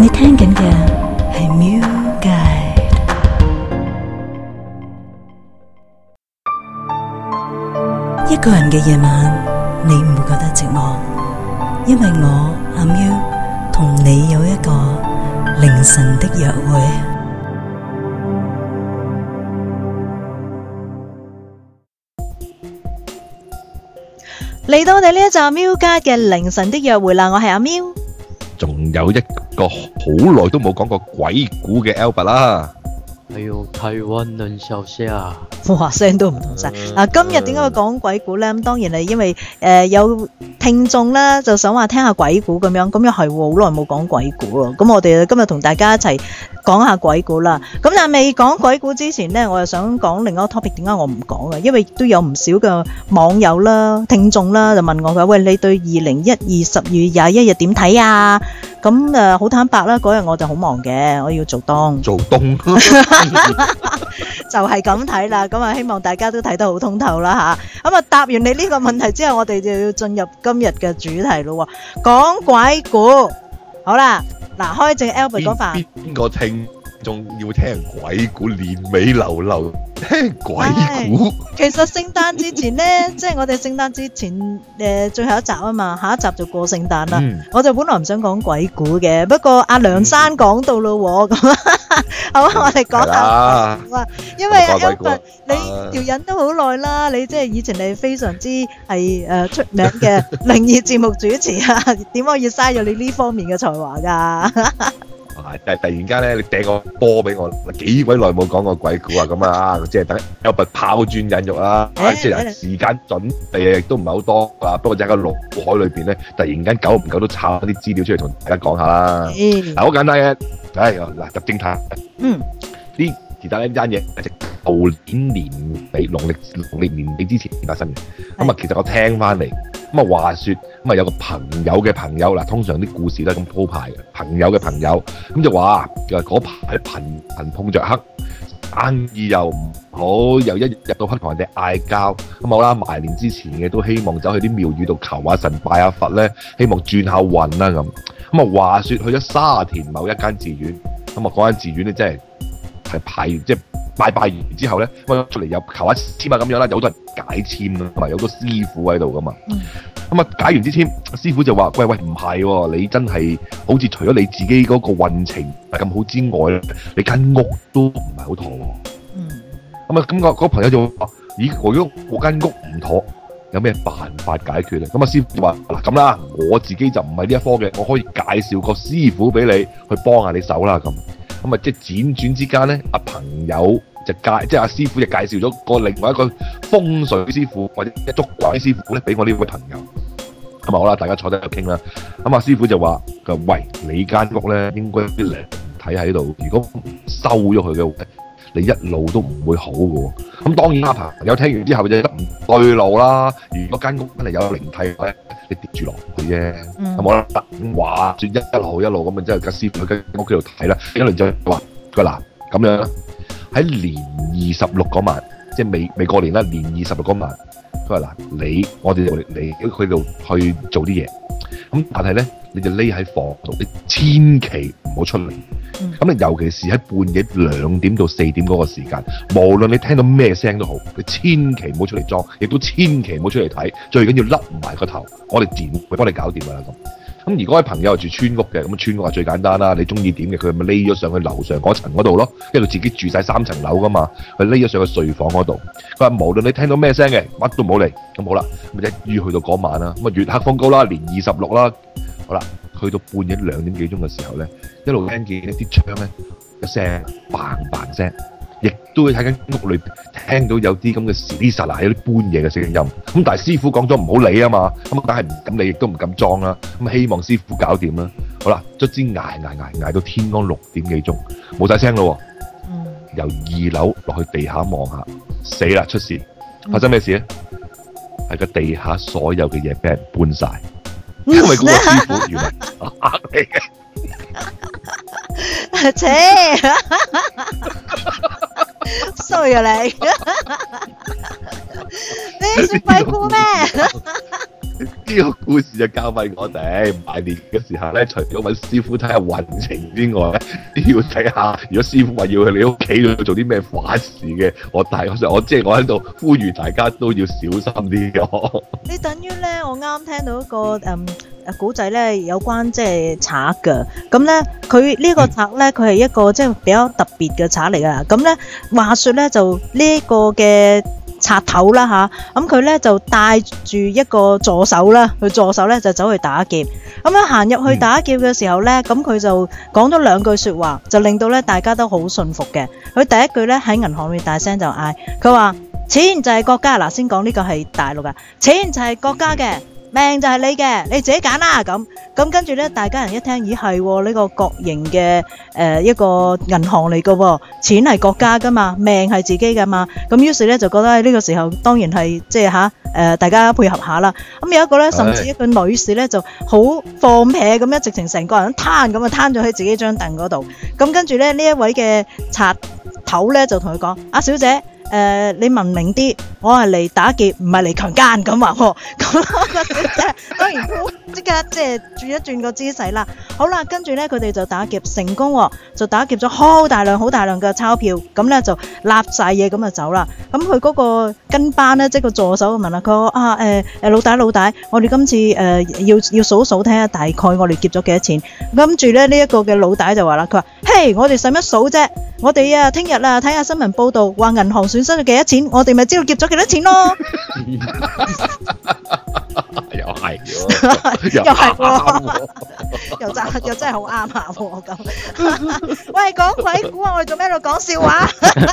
你聽緊嘅係 Music Guide。一個人嘅夜晚，你唔會覺得寂寞，因為我阿 Miu同你有一個凌晨的約會。 嚟到我哋呢一集 Miu Guide 嘅凌晨的約會啦，我係阿 Miu， 仲有一個好耐都冇講過鬼故嘅 Albert 啦。 還有台灣人小夏， 哇聲都唔同晒。嗱，今日點解會講鬼故咧？咁當然係因為有聽眾啦，就想話聽下鬼故咁樣，咁又係喎，好耐冇講鬼故咯。咁我哋今日同大家一齊講下鬼故啦。咁但係未講鬼故之前咧，我又想講另一個 topic，點解我唔講啊？因為都有唔少嘅網友啦、聽眾啦，就問我佢話：喂，你對2012 10月21日點睇啊？咁好坦白啦，嗰日我就好忙嘅，我要做冬， 就係咁睇啦。咁啊，希望大家都睇得好通透啦吓。咁啊，答完你呢個問題之後，我哋就要進入今日嘅主題咯。講鬼故，好啦，嗱，開正 Albert 嗰份。 邊個聽眾要聽鬼故？年尾流流聽鬼故。 其實聖誕節前呢，即係我哋聖誕節前最後一集啊嘛，下一集就過聖誕啦。我就本來唔想講鬼故嘅，不過阿梁山講到咯，咁好啊，我哋講下鬼故啊。因為 Albert 你條癮都好耐啦，你即係以前你非常之係出名嘅靈異節目主持啊，點可以嘥咗你呢方面嘅才華㗎？ 但係突然間咧，你掟個波俾我，幾鬼耐冇講過鬼故啊！咁啊，即係等 Albert 拋磚引玉啦。即係時間準備亦都唔係好多啊。不過就喺個腦海裏邊咧，突然間久唔久都抄啲資料出嚟同大家講下啦。嗱，好簡單嘅，嗱入正題。呢其實呢單嘢係舊年年尾農曆年尾之前發生嘅。咁啊，其實我聽翻嚟。咁啊，話説咁啊，有個朋友嘅朋友嗱，通常啲故事都係咁鋪排嘅。朋友嘅朋友咁就話，嗰排貧碰着黑，生意又唔好，又一日入到黑同人哋嗌交。咁好啦，埋年之前嘅都希望走去啲廟宇度求下神拜下佛咧，希望轉下運啦咁。咁啊，話説去咗沙田某一間寺院，咁啊嗰間寺院咧真係排完即係拜完之後咧，咁出嚟又求下簽啊咁樣啦，有好多人解簽啦，同埋有好多師傅喺度噶嘛。咁啊解完支簽，師傅就話：喂，唔係喎，你真係好似除咗你自己嗰個運程咁好之外咧，你間屋都唔係好妥喎。咁啊，咁個朋友就話：咦，如果我間屋唔妥，有咩辦法解決咧？咁啊，師傅就話：嗱咁啦，我自己就唔係呢一科嘅，我可以介紹個師傅俾你去幫下你手啦咁。咁啊，即係輾轉之間咧，阿朋友即係阿師傅就介紹咗個另外一個風水師傅或者捉鬼師傅咧，俾我呢位朋友。咁啊好啦，大家坐低度傾啦。咁阿師傅就話：喂，你間屋咧應該啲靈體喺度，如果收咗佢嘅，你一路都唔會好嘅喎。咁當然阿朋友聽完之後就覺得唔對路啦。如果間屋真係有靈體咧，你跌住落去啫。咁好啦，話轉一路咁啊，之後個師傅去間屋企度睇啦。一輪就話：佢嗱咁樣啦，喺年26嗰晚，即係未過年啦，年26嗰晚。佢話嗱，我哋嚟佢度去做啲嘢，咁但係咧，你就匿喺房度，你千祈唔好出嚟。咁你尤其是喺半夜2點到4點嗰個時間，無論你聽到咩聲都好，你千祈唔好出嚟裝，亦都千祈唔好出嚟睇，最緊要笠埋個頭，我哋自然會幫你搞掂㗎啦咁。咁如果位朋友係住村屋嘅，咁村屋係最簡單啦，你中意點嘅，佢咪匿咗上去樓上嗰層嗰度咯，因為佢自己住晒3層樓噶嘛，佢匿咗上去睡房嗰度。佢話無論你聽到咩聲嘅，乜都唔好嚟。咁好啦，咁一於去到嗰晚啦，咁啊月黑風高啦，年26啦，好啦，去到半夜2點幾鐘嘅時候咧，一路聽見一啲窗咧一聲嘭嘭聲，亦都會喺間屋裏聽到有啲咁嘅時沙啦，有啲搬嘢嘅聲音。咁但係師傅講咗唔好理啊嘛，咁梗係唔敢理，亦都唔敢裝啦。咁希望師傅搞掂啦。好啦，卒之捱到天光6點幾鐘，冇晒聲咯。由2樓落去地下望下，死啦！出事，發生咩事咧？係個地下所有嘅嘢俾人搬晒，因為嗰個師傅原來嚇嚟嘅。 切！衰啊你！你算鬼故咩？ 驚呢個故事就教訓我哋拜年嘅時候咧，除咗揾師傅睇下運程之外咧，都要睇下如果師傅話要去你屋企度做啲咩反事嘅，我即係我喺度呼籲大家都要小心啲嘅。 你等於咧，我啱聽到一個古仔咧，有關即係賊㗎。咁咧，佢呢個賊咧，佢係一個即係比較特別嘅賊嚟㗎。咁咧，話說咧，就呢一個嘅賊頭啦吓，咁佢咧就帶住一個助手啦，佢助手咧就走去打劫。咁樣行入去打劫嘅時候咧，咁佢就講咗兩句説話，就令到咧大家都好信服嘅。佢第一句咧喺銀行裏大聲就嗌，佢話：錢就係國家嗱，先講呢個係大陸㗎，錢就係國家嘅。命就係你嘅，你自己揀啦咁。跟住咧，大家人一聽，咦係喎，呢個國營嘅一個銀行嚟嘅喎，錢係國家噶嘛，命係自己噶嘛。咁於是咧就覺得呢個時候當然係即係大家配合下啦。咁有一個咧，甚至一個女士咧就好放屁咁樣，直情成個人攤咁啊攤咗喺自己張凳嗰度。咁跟住咧呢一位嘅賊頭咧就同佢講：阿小姐。你文明啲，我係嚟打劫，唔係嚟強姦咁話喎。咁個小姐當然即刻即係轉一轉個姿勢啦。好啦，跟住咧佢哋就打劫成功喎，就打劫咗好大量嘅鈔票，咁咧就立晒嘢咁就走啦。咁佢嗰個跟班咧，即係個助手問啦，佢話老大，我哋今次要數數睇下大概我哋劫咗幾多錢。跟住咧呢一個嘅老大就話啦，佢話：嘿，我哋使乜數啫？我哋聽日睇下新聞報道，話銀行損失咗幾多錢，我哋咪知道劫咗幾多錢咯。 又係喎， 又係喎，又真係好啱下喎咁。喂，講鬼故啊，我哋做咩喺度講笑話？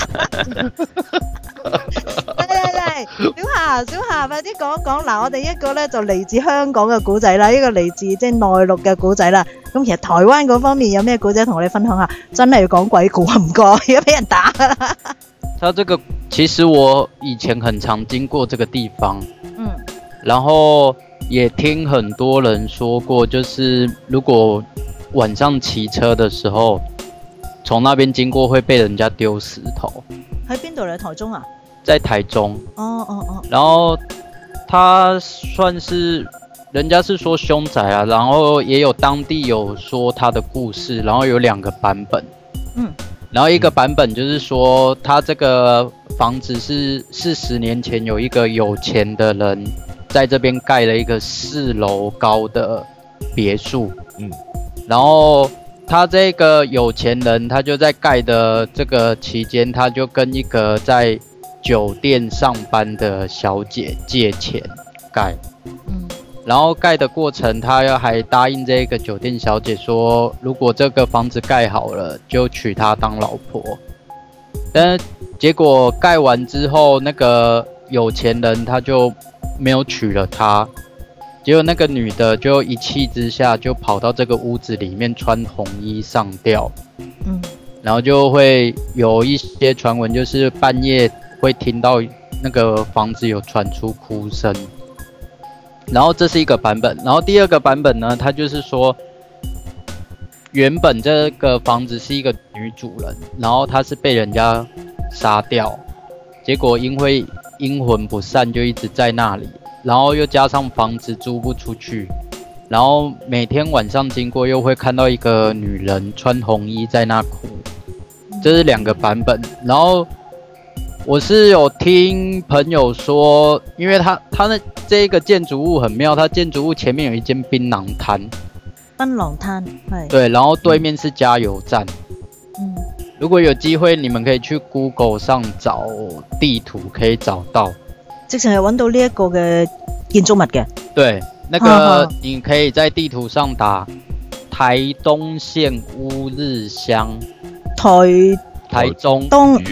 嚟，小夏，快啲講講嗱，我哋一個咧就嚟自香港嘅古仔啦，一個嚟自即係內陸嘅古仔啦。咁其實台灣嗰方面有咩古仔同我哋分享下？真係要講鬼故啊，唔該，而家俾人打啦。 它這個其實我以前很常經過這個地方，然後也聽很多人說過，就是如果晚上騎車的時候，從那邊經過會被人家丟石頭。 喺邊度嚟？台中啊？ 在台中。 哦。 然後他算是，人家是說凶宅啊，然後也有當地有說他的故事，然後有2個版本。然後一個版本就是說，他這個房子是40年前有一個有錢的人在這邊蓋了一個4樓高的別墅。然後他這個有錢人，他就在蓋的這個期間，他就跟一個在酒店上班的小姐借錢蓋。然後蓋的過程，他還答應這個酒店小姐說，如果這個房子蓋好了，就娶她當老婆。但結果蓋完之後，那個有錢人他就沒有娶了她。結果那個女的就一氣之下就跑到這個屋子裡面穿紅衣上吊。然後就會有一些傳聞，就是半夜會聽到那個房子有傳出哭聲。然後這是一個版本，然後第二個版本呢，它就是說，原本這個房子是一個女主人，然後她是被人家殺掉，結果因為陰魂不散，就一直在那裡，然後又加上房子租不出去，然後每天晚上經過又會看到一個女人穿紅衣在那哭，這是2個版本，然後我是有聽朋友說，因為他那這個建築物很妙，它建築物前面有一間檳榔攤。 檳榔攤，係。 對，然後對面是加油站。如果有機會，你們可以去 Google 上找地圖，可以找到。 直情係揾到呢一個嘅建築物嘅。 對，那個你可以在地圖上打台東縣烏日鄉。台中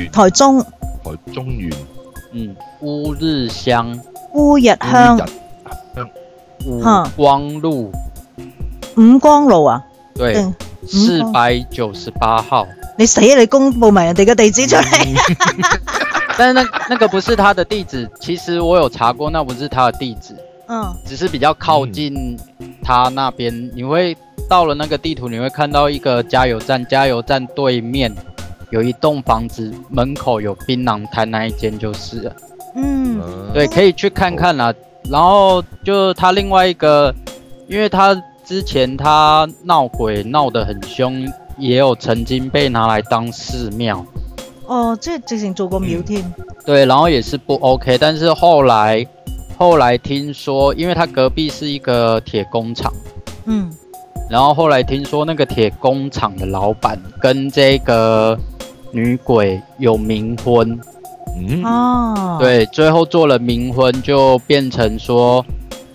縣。 烏日鄉。 烏日鄉。 五光路。 五光路啊？ 對，498號。 你死啊！你公佈埋人哋嘅地址出嚟。 但是那個不是他的地址，其實我有查過，那不是他的地址。只是比較靠近他那邊。你會到了那個地圖，你會看到一個加油站，加油站對面有一棟房子，門口有檳榔攤，那一間就是了。對，可以去看看啦。 然后就他另外一个，因为他之前他闹鬼闹得很凶，也有曾经被拿来当寺庙。 哦，即係直情做過廟添。 对，然后也是不 OK， 但是后来听说，因为他隔壁是一个铁工厂，然后后来听说那个铁工厂的老板跟这个女鬼有冥婚，对，最后做了冥婚，就变成说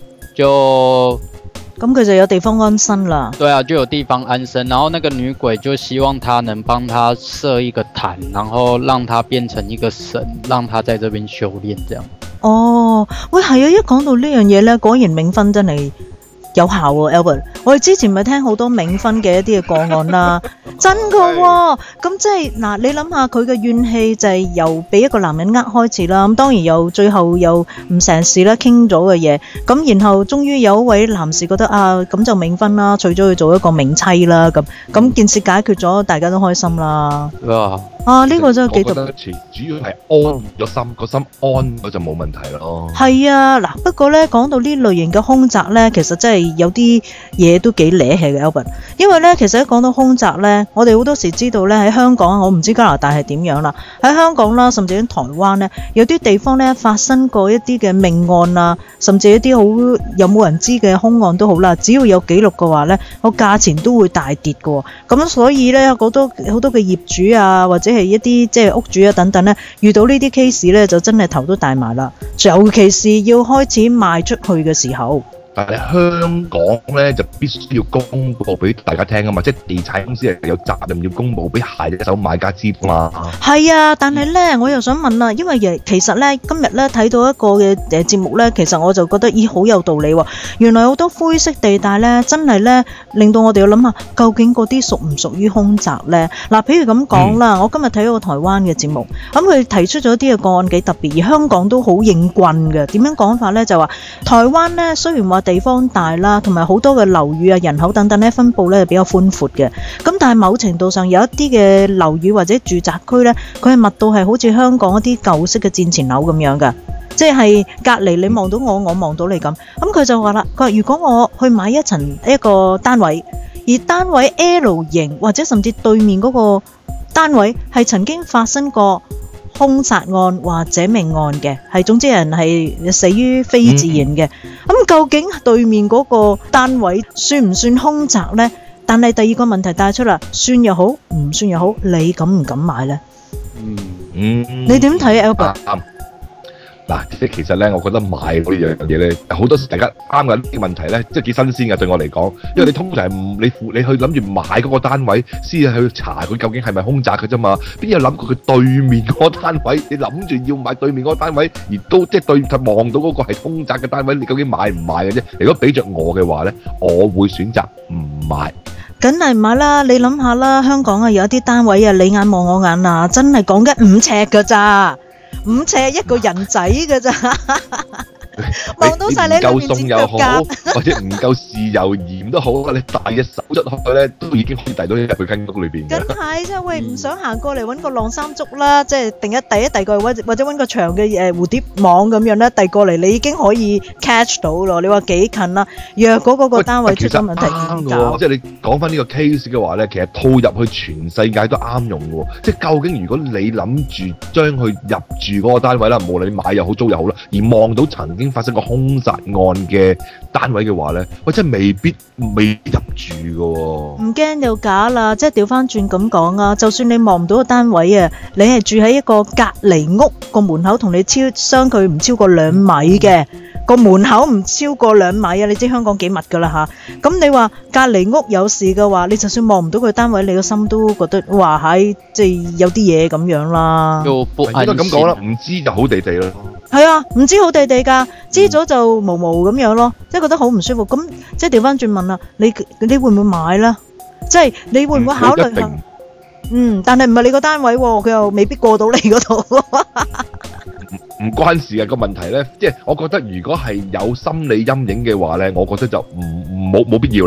咁佢就有地方安身啦。 对啊，就有地方安身。然後那個女鬼就希望他能幫他設一個壇，然後讓他變成一個神，讓他在這邊修煉這樣。 哦，喂，係啊！一講到呢樣嘢咧，果然冥婚真係有效喎，Albert。我哋之前咪聽好多冥婚嘅一啲嘅個案啦，真㗎喎。咁即係嗱，你諗下佢嘅怨氣就係由俾一個男人開始啦。咁當然又最後又唔成事啦，傾咗嘅嘢。咁然後終於有一位男士覺得啊，咁就冥婚啦，娶咗佢做一個冥妻啦。咁件事解決咗，大家都開心啦。啊！呢個真係幾特別。 我覺得主要係安咗心，個心安咗就冇問題咯。 係啊，嗱，不過咧講到呢類型嘅兇宅咧，其實真係有啲嘢都幾惹氣嘅 Albert。因為咧，其實一講到兇宅咧，我哋好多時知道咧喺香港，我唔知加拿大係點樣啦。喺香港啦，甚至喺台灣咧，有啲地方咧發生過一啲嘅命案啊，甚至一啲好有冇人知嘅兇案都好啦，只要有記錄嘅話咧，個價錢都會大跌嘅喎。咁所以咧，好多嘅業主啊，或者係一啲即係屋主啊等等咧，遇到呢啲 case 咧，就真係頭都大埋啦。尤其是要開始賣出去嘅時候。 但係香港咧就必須要公佈俾大家聽啊嘛，即係地產公司係有責任要公佈俾下一手買家知嘛。 係啊，但係咧我又想問啦，因為其實咧今日咧睇到一個嘅節目咧，其實我就覺得咦好有道理喎。原來好多灰色地帶咧，真係咧令到我哋要諗下，究竟嗰啲屬唔屬於兇宅咧？嗱，譬如咁講啦，我今日睇咗個台灣嘅節目，咁佢提出咗啲嘅個案幾特別，而香港都好應棍嘅。點樣講法咧？就話台灣咧雖然話地方大啦，同埋好多嘅樓宇啊、人口等等咧分佈咧比較寬闊嘅。咁但係某程度上有一啲嘅樓宇或者住宅區咧，佢係密到係好似香港一啲舊式嘅戰前樓咁樣㗎，即係隔離你望到我，我望到你咁。咁佢就話啦，佢話如果我去買一個單位，而單位 L 型或者甚至對面嗰個單位係曾經發生過兇殺案或者命案嘅，係總之人係死於非自然嘅。咁究竟對面嗰個單位算唔算兇宅呢？但係第二個問題帶出啦，算又好，唔算又好，你敢唔敢買呢？你點睇 Albert？ 嗱，即係其實咧，我覺得買呢樣嘢咧，好多時大家啱嘅呢啲問題咧，即係幾新鮮嘅對我嚟講，因為你通常係你去諗住買嗰個單位，先去查佢究竟係咪兇宅嘅啫嘛，邊有諗過佢對面嗰個單位？你諗住要買對面嗰個單位，而都即係望到嗰個係兇宅嘅單位，你究竟買唔買嘅啫？如果俾着我嘅話咧，我會選擇唔買。 梗係唔買啦！你諗下啦，香港啊有一啲單位啊，你眼望我眼啊，真係講緊5尺㗎咋，5尺一個人仔㗎咋。望到晒你裏面隻腳甲， 或者唔夠豉油鹽都好，你大隻手出去咧，都已經可以遞到入去間屋裏邊嘅。 梗係啫，喂，唔想行過嚟揾個晾衫竹啦，即係遞過嚟，或者揾個長嘅蝴蝶網咁樣咧，遞過嚟，你已經可以 catch 到咯。你話幾近啦？若果嗰個單位出咗問題點搞？ 即係你講翻呢個 case 嘅話咧，其實套入去全世界都啱用嘅喎。即係究竟如果你諗住將佢入住嗰個單位啦，無論你買又好租又好啦，而望到曾經發生過兇殺案嘅單位嘅話咧，喂，真係未入住嘅喎。 唔驚就假啦，即係調翻轉咁講啊！就算你望唔到個單位啊，你係住喺一個隔離屋個門口同你相距唔超過2米嘅，個門口唔超過2米啊！你知香港幾密㗎啦嚇。咁你話隔離屋有事嘅話，你就算望唔到佢單位，你個心都覺得哇係即係有啲嘢咁樣啦。 應該咁講啦，唔知就好地地咯。 係啊，唔知好地地㗎，知咗就毛毛咁樣咯，即係覺得好唔舒服。咁即係調翻轉問啦，你會唔會買啦？即係你會唔會考慮下？但係唔係你個單位喎，佢又未必過到你嗰度。 唔關事嘅個問題咧，即係我覺得如果係有心理陰影嘅話咧，我覺得就冇必要啦。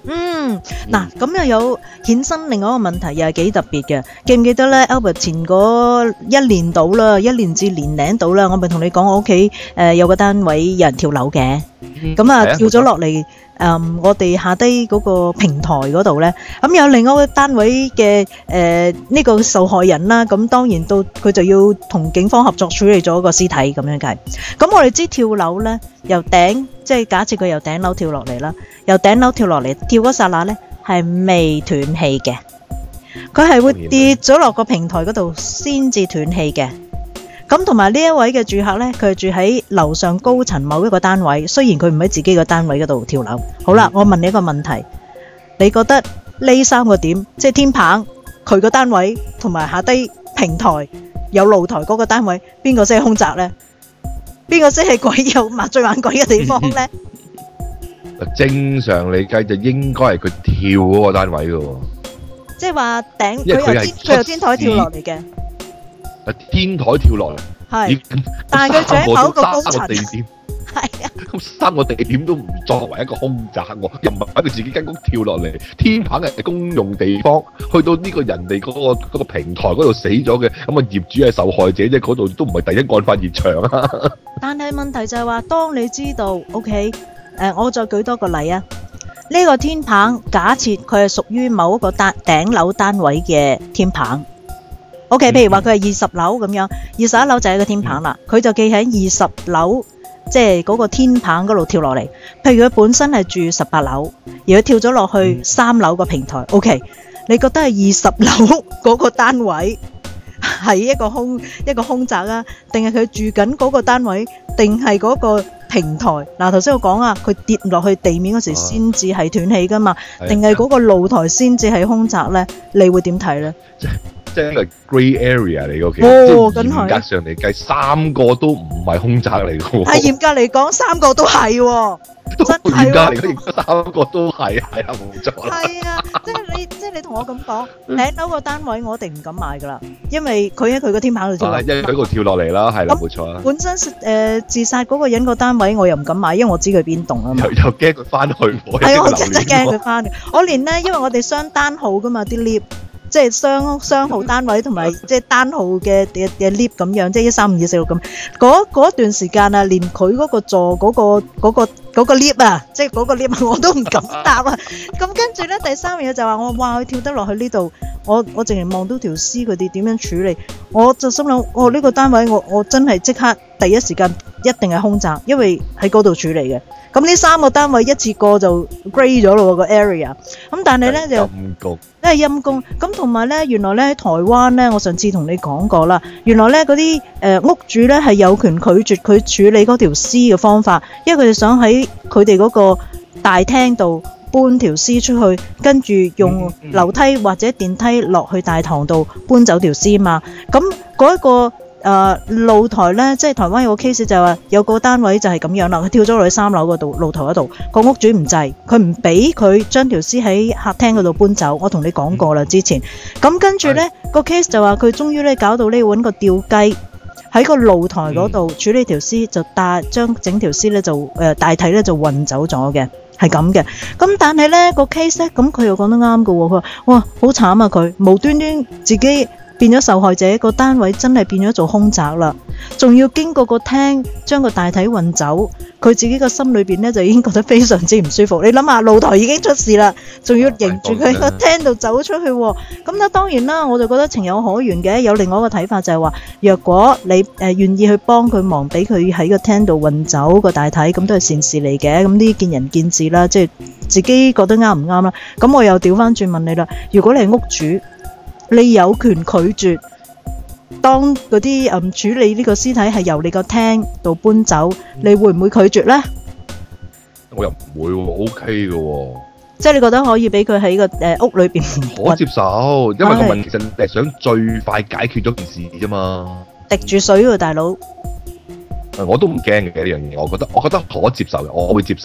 嗱，咁又有衍生另外一個問題，又係幾特別嘅。記唔記得咧 ？Albert 前嗰1年到啦，1年至年零到啦，我咪同你講我屋企有個單位有人跳樓嘅，咁啊跳咗落嚟。我哋下低嗰個平台嗰度呢，咁有另外一個單位嘅呢個受害人啦，咁當然到佢就要同警方合作處理咗個屍體咁樣計。咁我哋知跳樓呢，由頂即係假設佢由頂樓跳落嚟啦，由頂樓跳落嚟跳嗰剎那呢係未斷氣嘅，佢係會跌咗落個平台嗰度先至斷氣嘅。咁同埋呢一位嘅住客呢，佢係住喺樓上高層某一個單位，雖然佢唔喺自己個單位嗰度跳樓。好啦，我問你一個問題，你覺得呢3個點，即係天棚、佢個單位同埋下低平台有露台嗰個單位，邊個先係凶宅呢？邊個先係鬼有最猛鬼嘅地方呢？ 正常嚟計就應該係佢跳嗰個單位嘅喎， 即係話頂佢由天台跳落嚟嘅。 天台跳落嚟， 係，但係佢住喺某個高層， 地點， 係啊， 咁3個地點都唔作為一個凶宅喎，又唔係喺佢自己間屋跳落嚟，天棚係公用地方，去到呢個人哋嗰個平台嗰度死咗嘅，咁啊業主係受害者啫，嗰度都唔係第一案發現場啊。 但係問題就係話，當你知道 ，OK，我再舉多個例啊，呢個天棚假設佢係屬於某一個頂樓單位嘅天棚。O.K. 譬如話佢係20樓咁樣，21樓就係個天棚啦。佢就企喺20樓，即係嗰個天棚嗰度跳落嚟。譬如佢本身係住18樓，而佢跳咗落去3樓個平台。O.K. 你覺得係20樓嗰個單位係一個凶宅啊？定係佢住緊嗰個單位，定係嗰個平台？嗱，頭先我講啊，佢跌落去地面嗰時先至係斷氣噶嘛，定係嗰個露台先至係凶宅咧？你會點睇咧？ 即係一個 grey area 嚟嘅，其實即係嚴格上嚟計，3個都唔係凶宅嚟嘅喎。 係嚴格嚟講，3個都係喎，真係喎。嚴格嚟講 ，3個都係，係啊，冇錯。 係啊，即係你同我咁講，頂樓個單位我一定唔敢買㗎啦，因為佢喺佢個天棚度跳落， 因為佢嗰度跳落嚟啦，係啦，冇錯啊。 本身自殺嗰個人個單位我又唔敢買，因為我知佢邊棟啊嘛。 又驚佢翻去， 係啊，我真係驚佢翻嘅。我連咧，因為我哋雙單號㗎嘛啲 lift。即係雙號單位同埋即係單號嘅 lift 咁樣，即係135、246咁。嗰段時間啊，連佢嗰個座嗰個 lift 啊，即係嗰個 lift 我都唔敢搭啊。咁跟住咧，第3樣嘢就話我哇，佢跳得落去呢度，我淨係望到條屍，佢哋點樣處理，我就心諗，呢個單位我真係即刻第一時間一定係凶宅，因為喺嗰度處理嘅。咁呢3個單位一次過就 grey 咗咯個 area。咁但係咧就都係陰公。咁同埋咧，原來咧喺台灣咧，我上次同你講過啦，原來咧嗰啲屋主咧係有權拒絕佢處理嗰條屍嘅方法，因為佢哋想喺佢哋嗰個大廳度搬條屍出去，跟住用樓梯或者電梯落去大堂度搬走條屍嘛。咁嗰一個露台咧，即係台灣有個 case 就係話有個單位就係咁樣啦，佢跳咗落去3樓嗰度露台嗰度，個屋主唔制，佢唔俾佢將條屍喺客廳嗰度搬走。我同你講過啦之前。咁跟住咧個 case 就話佢終於咧搞到呢揾個吊雞喺個露台嗰度處理條屍，就將整條屍咧就大體咧就運走咗嘅，係咁嘅。咁但係咧個 case 咧，咁佢又講得啱㗎喎，佢話哇好慘啊，佢無端端自己變咗受害者，個單位真係變咗做凶宅啦，仲要經過個廳將個大體運走，佢自己個心裏邊咧就已經覺得非常之唔舒服。你諗下，露台已經出事啦，仲要迎住佢個廳度走出去喎。咁咧當然啦，我就覺得情有可原嘅。有另外一個睇法就係話，若果你願意去幫佢忙，俾佢喺個廳度運走個大體，咁都係善事嚟嘅。咁呢啲見仁見智啦，即係自己覺得啱唔啱啦。咁我又調翻轉問你啦，如果你係屋主，你有權拒絕當嗰啲處理呢個屍體係由你個廳度搬走，你會唔會拒絕呢？ 我又唔會喎，OK 嘅喎。 即係你覺得可以俾佢喺個屋裏邊可接受，因為個問題其實你係想最快解決咗件事啫嘛。 滴住水喎，大佬。 我都唔驚嘅呢樣嘢，我覺得可接受嘅，我會接受。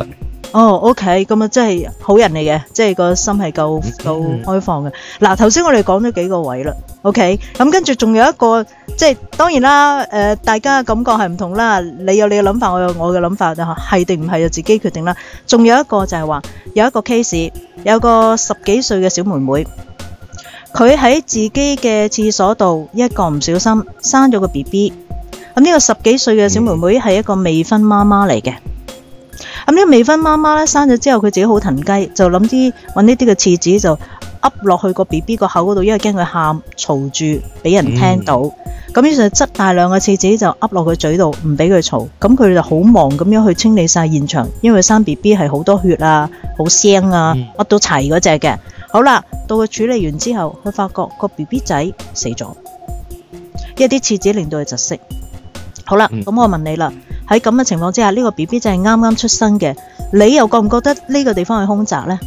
哦，OK，咁啊，真係好人嚟嘅，即係個心係夠開放嘅。嗱，頭先我哋講咗幾個位啦 ，OK，咁跟住仲有一個，即係當然啦，大家嘅感覺係唔同啦，你有你嘅諗法，我有我嘅諗法，係定唔係就自己決定啦。仲有一個就係話，有一個 case， 有個10幾歲嘅小妹妹，佢喺自己嘅廁所度一個唔小心生咗個 BB， 咁呢個10幾歲嘅小妹妹係一個未婚媽媽嚟嘅。咁呢個未婚媽媽咧生咗之後，佢自己好騰雞，就諗揾呢啲嘅廁紙就噏落去個 BB 個口嗰度，因為驚佢喊嘈住俾人聽到。咁於是就執大量嘅廁紙就噏落佢嘴度，唔俾佢嘈。咁佢就好忙咁樣去清理晒現場，因為生 BB 係好多血啊，好腥啊，乜都齊嗰隻嘅。好啦，到佢處理完之後，佢發覺個 BB 仔死咗，因為啲廁紙令到佢窒息。好啦，咁我問你啦。喺咁嘅情況之下，呢個 BB 仔係啱啱出生嘅，你又覺唔覺得呢個地方係凶宅呢？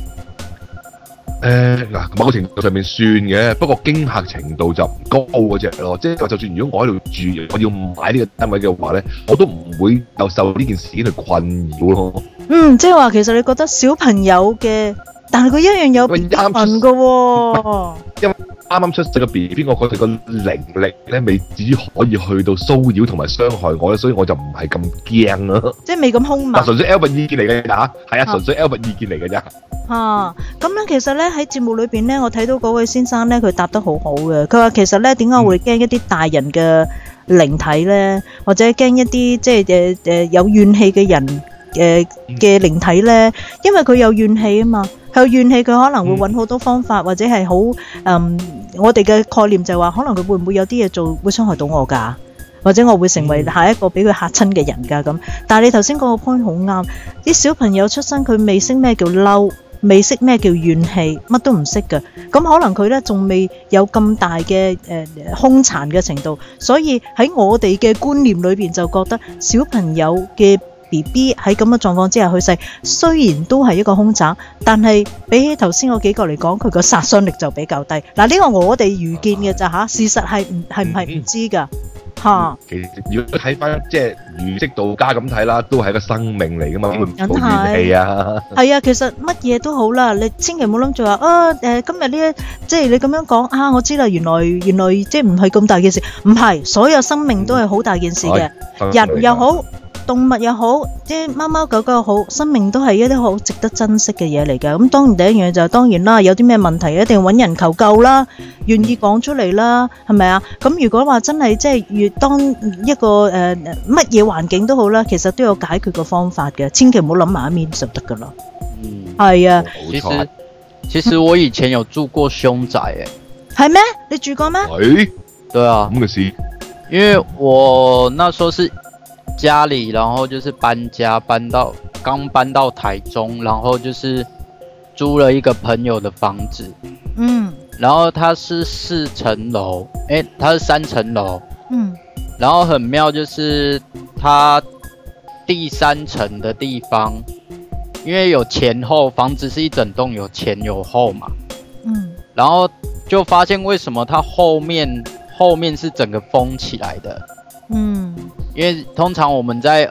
嗱，某個程度上面算嘅，不過驚嚇程度就唔高嗰隻咯。即係話，就算如果我喺度住，我要買呢個單位嘅話咧，我都唔會又受呢件事去困擾咯。 即係話其實你覺得小朋友嘅，但係佢一樣有別問㗎喎。 因為啱啱出世嘅 BB， 我覺得佢個靈力咧未至於可以去到騷擾同埋傷害我咧，所以我就唔係咁驚咯。 即係未咁兇猛。 嗱，純粹 Albert 意見嚟嘅咋，係啊，純粹 Albert 意見嚟嘅咋。 咁咧其實咧喺節目裏邊咧，我睇到嗰位先生咧，佢答得好好嘅。佢話其實咧點解會驚一啲大人嘅靈體咧，或者驚一啲即係有怨氣嘅人嘅靈體咧？因為佢有怨氣啊嘛。佢有怨氣，佢可能會揾好多方法，或者係好我哋嘅概念就係話，可能佢會唔會有啲嘢做，會傷害到我㗎，或者我會成為下一個俾佢嚇親嘅人㗎咁。但係你頭先講個 point 好啱，啲小朋友出生佢未識咩叫嬲，未識咩叫怨氣，乜都唔識㗎。咁可能佢咧仲未有咁大嘅兇殘嘅程度，所以喺我哋嘅觀念裏邊就覺得小朋友嘅BB 喺咁嘅狀況之下去世，雖然都係一個兇宅，但係比起頭先嗰幾個嚟講，佢個殺傷力就比較低。嗱，呢個我哋預見嘅咋嚇，事實係唔係唔知㗎嚇。其實如果睇翻即係儒釋道家咁睇啦，都係一個生命嚟㗎嘛，會唔會冇怨氣啊？係啊，其實乜嘢都好啦，你千祈唔好諗住話今日呢即係你咁樣講啊，我知啦，原來即係唔係咁大件事，唔係所有生命都係好大件事嘅，人又好。動物又好，即係貓貓狗狗又好，生命都係一啲好值得珍惜嘅嘢嚟嘅。咁當然第一樣嘢就係當然啦，有啲咩問題一定要揾人求救啦，願意講出嚟啦，係咪啊？咁如果話真係即係越當一個乜嘢環境都好啦，其實都有解決嘅方法嘅，千祈唔好諗埋一面就得噶啦。係啊。 其實我以前有住過凶宅係咩？你住過咩？ 對啊。 咁嘅事。 因為我那時候是家裡，然後就是搬家，剛搬到台中，然後就是租了一個朋友的房子，然後它是4層樓，它是3層樓，然後很妙，就是它第3層的地方，因為有前後，房子是一整棟，有前有後嘛，然後就發現為什麼它後面是整個封起來的。因為通常我們在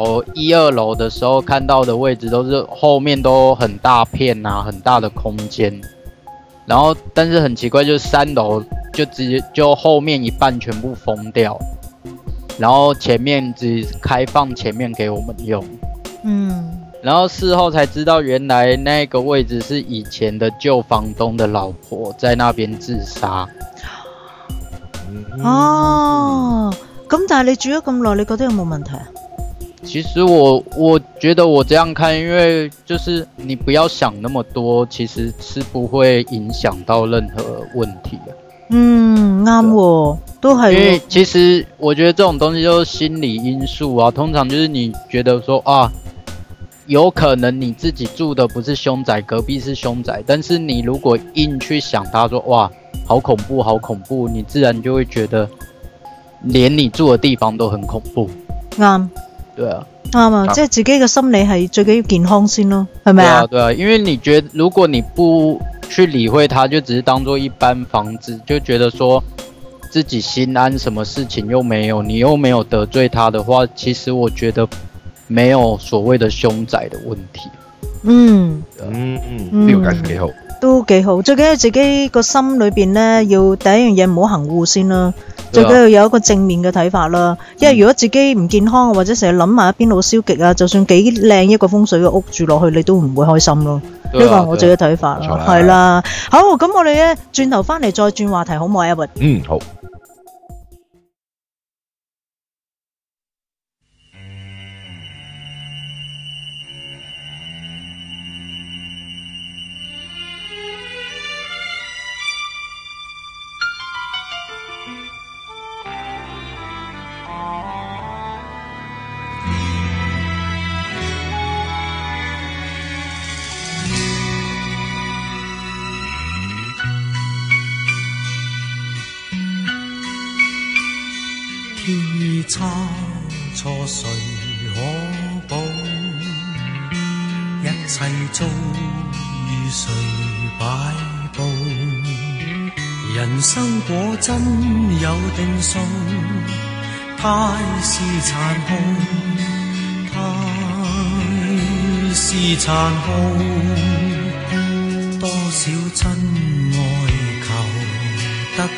1、2樓的時候看到的位置都是後面都很大片啊，很大的空間。然後，但是很奇怪，就是3樓就直接就後面一半全部封掉，然後前面只開放前面給我們用。然後事後才知道，原來那個位置是以前的舊房東的老婆在那邊自殺。 咁但係你住咗咁耐，你覺得有冇問題啊？ 其實我覺得我這樣看，因為就是你不要想那麼多，其實是不會影響到任何問題的。 啱喎，都係。因為其實我覺得這種東西就是心理因素啊，通常就是你覺得說啊，有可能你自己住的不是凶宅，隔壁是凶宅，但是你如果硬去想它說哇，好恐怖，好恐怖，你自然就會覺得連你住的地方都很恐怖。 啱。 對啊。 啱啊，即係自己嘅心理係最緊要健康先咯，係咪啊？ 對啊，因為你覺得如果你不去理會它，就只是當做一般房子，就覺得說自己心安，什麼事情又沒有，你又沒有得罪他的話，其實我覺得沒有所謂的凶宅的問題。 呢個解釋幾好。 都幾好，最緊要自己個心裏邊呢，要第一樣嘢唔好行護先啦，最緊要有一個正面嘅睇法啦。因為如果自己唔健康或者成日諗埋一邊好消極啊，就算幾靚一個風水嘅屋住落去，你都唔會開心咯。呢個係我自己睇法啦，係啦。好，咁我哋咧轉頭翻嚟再轉話題好唔好啊？Edward？ 好。 差錯誰可補？一切遭遇誰擺佈？人生果真有定數，太是殘酷，太是殘酷。多少真愛求得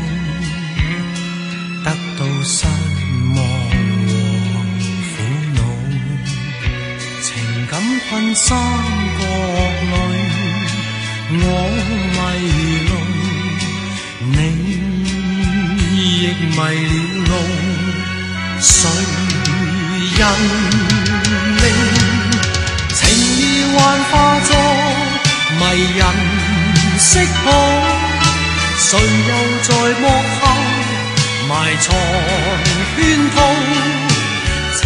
到，得到失望和苦惱，情感困山角裏，我迷路，你亦迷了路。誰人令情意幻化作迷人色譜？誰又在幕後埋藏圈套？這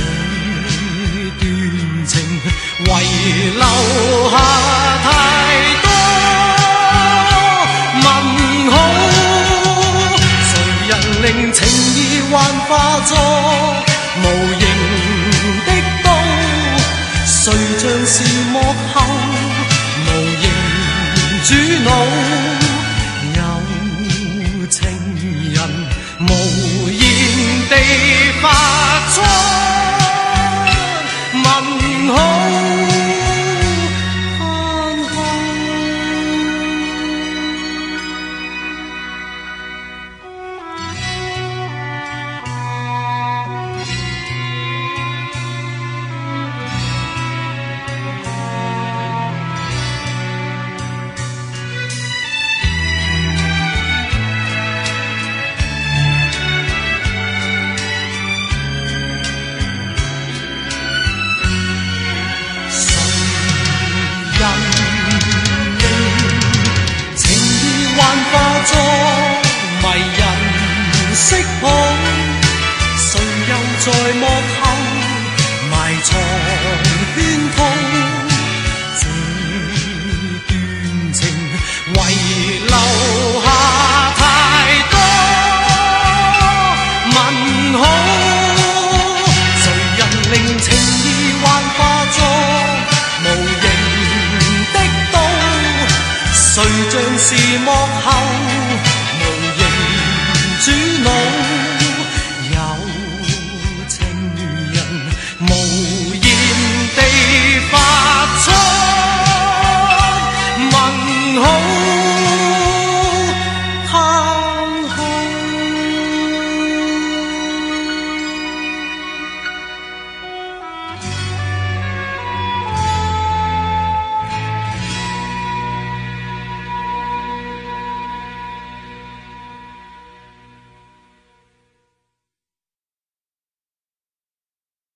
段情遺留下太多問號。誰人令情意幻化作無形的刀？誰像是幕後無形主腦？有情人無言地發出問號。在幕後埋藏圈套，這段情遺留下太多問號。誰人令情意幻化作無形的刀？誰像是幕後